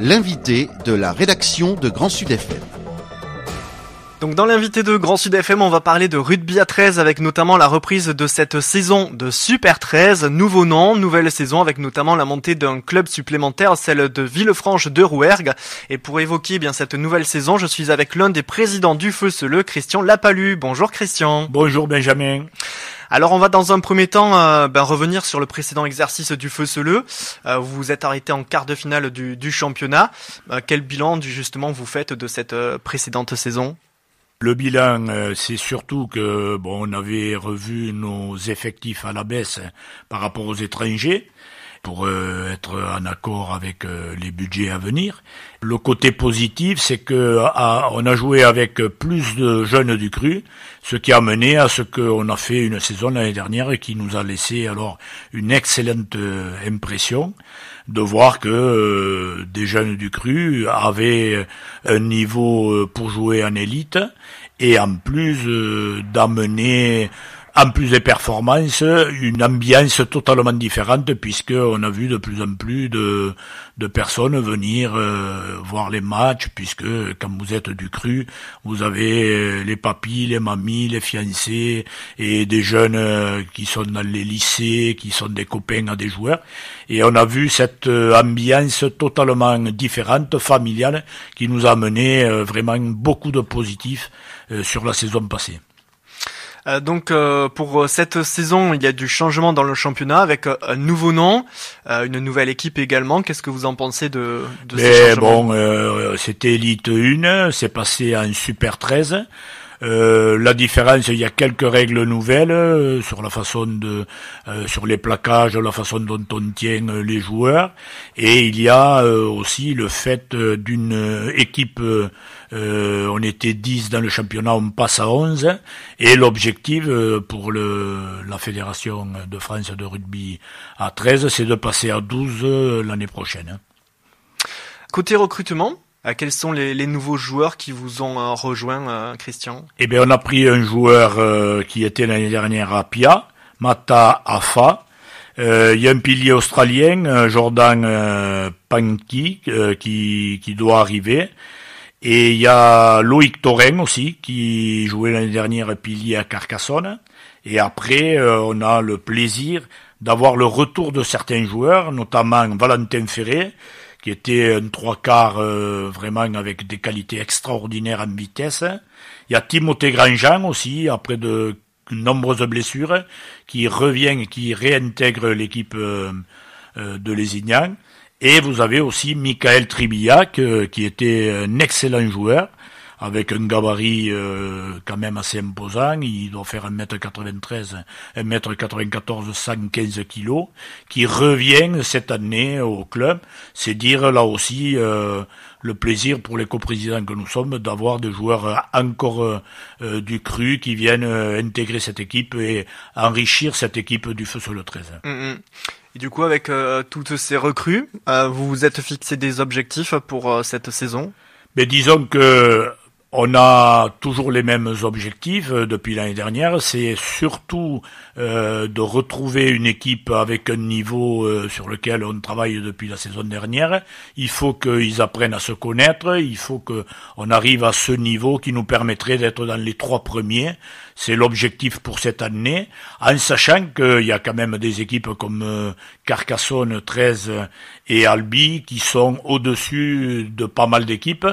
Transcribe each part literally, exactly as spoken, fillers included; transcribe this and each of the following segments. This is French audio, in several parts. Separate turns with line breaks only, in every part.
l'invité de la rédaction de Grand Sud F M.
Donc dans l'invité de Grand Sud F M, on va parler de rugby à treize avec notamment la reprise de cette saison de Super treize, nouveau nom, nouvelle saison avec notamment la montée d'un club supplémentaire, celle de Villefranche de Rouergue. Et pour évoquer bien cette nouvelle saison, je suis avec l'un des présidents du Feu-Seleu, Christian Lapalu. Bonjour Christian.
Bonjour Benjamin.
Alors on va dans un premier temps euh, ben, revenir sur le précédent exercice du Feu-Seleu. Euh, vous vous êtes arrêté en quart de finale du, du championnat. Euh, quel bilan du, justement vous faites de cette euh, précédente saison ?
Le bilan, euh, c'est surtout que bon, on avait revu nos effectifs à la baisse par rapport aux étrangers pour euh, être en accord avec euh, les budgets à venir. Le côté positif, c'est que à, on a joué avec plus de jeunes du cru, ce qui a mené à ce qu'on a fait une saison l'année dernière et qui nous a laissé alors une excellente euh, impression de voir que euh, des jeunes du cru avaient un niveau euh, pour jouer en élite et en plus euh, d'amener en plus des performances, une ambiance totalement différente puisque on a vu de plus en plus de, de personnes venir euh, voir les matchs puisque quand vous êtes du cru, vous avez les papis, les mamies, les fiancés et des jeunes euh, qui sont dans les lycées, qui sont des copains à des joueurs. Et on a vu cette euh, ambiance totalement différente, familiale, qui nous a amené euh, vraiment beaucoup de positifs euh, sur la saison passée.
Euh, donc euh, pour cette saison, il y a du changement dans le championnat avec euh, un nouveau nom, euh, une nouvelle équipe également. Qu'est-ce que vous en pensez de, de ces changements ?
Bon, euh, c'était Elite un, c'est passé en Super treize. Euh, la différence, il y a quelques règles nouvelles euh, sur la façon de, euh, sur les plaquages, la façon dont on tient euh, les joueurs, et il y a euh, aussi le fait euh, d'une équipe. Euh, euh, on était dix dans le championnat, on passe à onze, et l'objectif euh, pour le, la Fédération de France de rugby à treize, c'est de passer à douze euh, l'année prochaine.
Côté recrutement, Euh, quels sont les, les nouveaux joueurs qui vous ont euh, rejoint, euh, Christian ?
Eh bien, on a pris un joueur euh, qui était l'année dernière à Pia, Mata Afa. Euh, il y a un pilier australien, euh, Jordan euh, Panki, euh, qui, qui doit arriver. Et il y a Loïc Torren aussi, qui jouait l'année dernière pilier à Carcassonne. Et après, euh, on a le plaisir d'avoir le retour de certains joueurs, notamment Valentin Ferré, qui était un trois quarts euh, vraiment avec des qualités extraordinaires en vitesse. Il y a Timothée Grandjean aussi, après de nombreuses blessures, qui revient et qui réintègre l'équipe euh, euh, de Lézignan. Et vous avez aussi Michael Tribillac, euh, qui était un excellent joueur, avec un gabarit euh, quand même assez imposant. Il doit faire un mètre quatre-vingt-treize, un mètre quatre-vingt-quatorze, cent quinze kilos, qui revient cette année au club. C'est dire là aussi euh, le plaisir pour les coprésidents que nous sommes d'avoir des joueurs encore euh, du cru qui viennent euh, intégrer cette équipe et enrichir cette équipe du Feu-Seleu treize.
Mmh. Et du coup, avec euh, toutes ces recrues, euh, vous vous êtes fixé des objectifs pour euh, cette saison ?
Mais disons que on a toujours les mêmes objectifs euh, depuis l'année dernière, c'est surtout euh, de retrouver une équipe avec un niveau euh, sur lequel on travaille depuis la saison dernière. Il faut qu'ils apprennent à se connaître, il faut qu'on arrive à ce niveau qui nous permettrait d'être dans les trois premiers. C'est l'objectif pour cette année, en sachant qu'il y a quand même des équipes comme euh, Carcassonne treize et Albi qui sont au-dessus de pas mal d'équipes.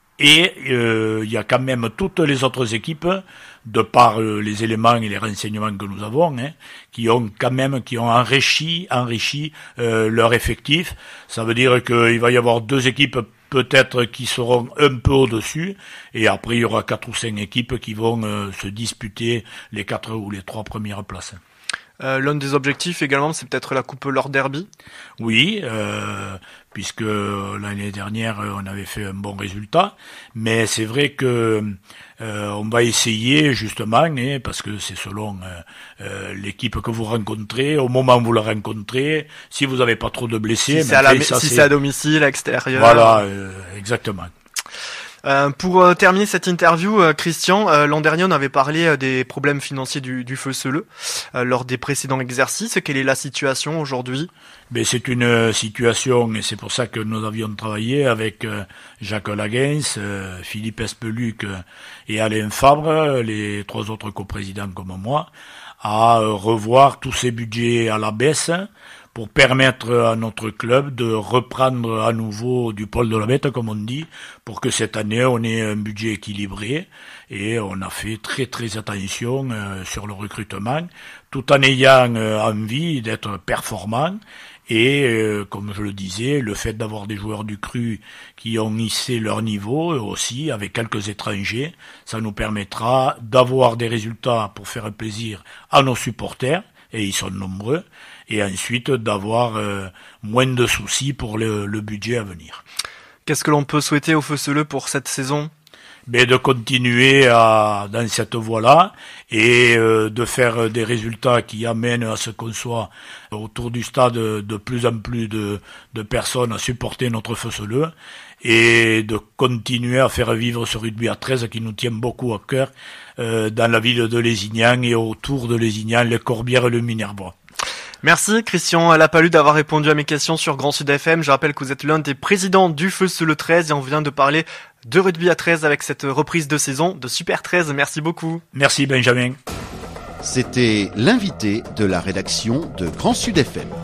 Et euh, il y a quand même toutes les autres équipes, de par euh, les éléments et les renseignements que nous avons, hein, qui ont quand même qui ont enrichi, enrichi euh, leur effectif. Ça veut dire qu'il va y avoir deux équipes peut-être qui seront un peu au-dessus, et après il y aura quatre ou cinq équipes qui vont euh, se disputer les quatre ou les trois premières places.
Euh, l'un des objectifs également, c'est peut-être la Coupe Lord Derby.
Oui, euh, puisque l'année dernière on avait fait un bon résultat, mais c'est vrai que euh, on va essayer justement, hein, parce que c'est selon euh, euh, l'équipe que vous rencontrez, au moment où vous la rencontrez, si vous n'avez pas trop de blessés,
si c'est, à, la, ça, si c'est... c'est à domicile, à l'extérieur.
Voilà, euh, exactement.
Euh, pour euh, terminer cette interview, euh, Christian, euh, l'an dernier on avait parlé euh, des problèmes financiers du, du Feu-Seleux euh, lors des précédents exercices. Quelle est la situation aujourd'hui?
Mais c'est une euh, situation, et c'est pour ça que nous avions travaillé avec euh, Jacques Laguens, euh, Philippe Espeluc euh, et Alain Fabre, les trois autres coprésidents comme moi, à euh, revoir tous ces budgets à la baisse pour permettre à notre club de reprendre à nouveau du poil de la bête, comme on dit, pour que cette année on ait un budget équilibré. Et on a fait très très attention euh, sur le recrutement, tout en ayant euh, envie d'être performant. Et euh, comme je le disais, le fait d'avoir des joueurs du cru qui ont hissé leur niveau aussi, avec quelques étrangers, ça nous permettra d'avoir des résultats pour faire plaisir à nos supporters, et ils sont nombreux, et ensuite d'avoir euh, moins de soucis pour le, le budget à venir.
Qu'est-ce que l'on peut souhaiter au Feu-Seleux pour cette saison?
Mais de continuer à, dans cette voie-là et euh, de faire des résultats qui amènent à ce qu'on soit autour du stade de plus en plus de, de personnes à supporter notre Feu-Seleux et de continuer à faire vivre ce rugby à treize qui nous tient beaucoup à cœur euh, dans la ville de Lézignan et autour de Lézignan, les Corbières et le Minervois.
Merci Christian Lapalu d'avoir répondu à mes questions sur Grand Sud F M. Je rappelle que vous êtes l'un des présidents du Feu-Seleux treize et on vient de parler de rugby à treize avec cette reprise de saison de Super treize. Merci beaucoup.
Merci Benjamin.
C'était l'invité de la rédaction de Grand Sud F M.